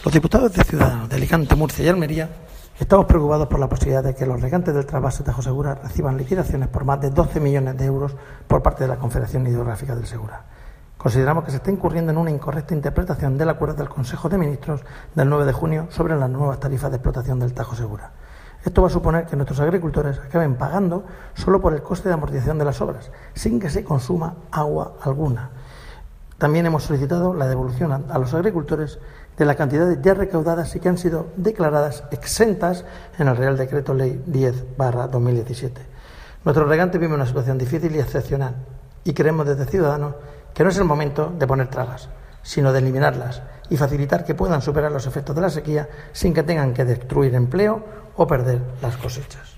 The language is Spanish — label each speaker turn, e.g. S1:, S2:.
S1: Los diputados de Ciudadanos de Alicante, Murcia y Almería estamos preocupados por la posibilidad de que los regantes del trasvase Tajo Segura reciban liquidaciones por más de 12 millones de euros por parte de la Confederación Hidrográfica del Segura. Consideramos que se está incurriendo en una incorrecta interpretación del acuerdo del Consejo de Ministros del 9 de junio sobre las nuevas tarifas de explotación del Tajo Segura. Esto va a suponer que nuestros agricultores acaben pagando solo por el coste de amortización de las obras, sin que se consuma agua alguna. También hemos solicitado la devolución a los agricultores de las cantidades ya recaudadas y que han sido declaradas exentas en el Real Decreto Ley 10/2017. Nuestros regantes viven una situación difícil y excepcional y creemos desde Ciudadanos que no es el momento de poner trabas, sino de eliminarlas y facilitar que puedan superar los efectos de la sequía sin que tengan que destruir empleo o perder las cosechas.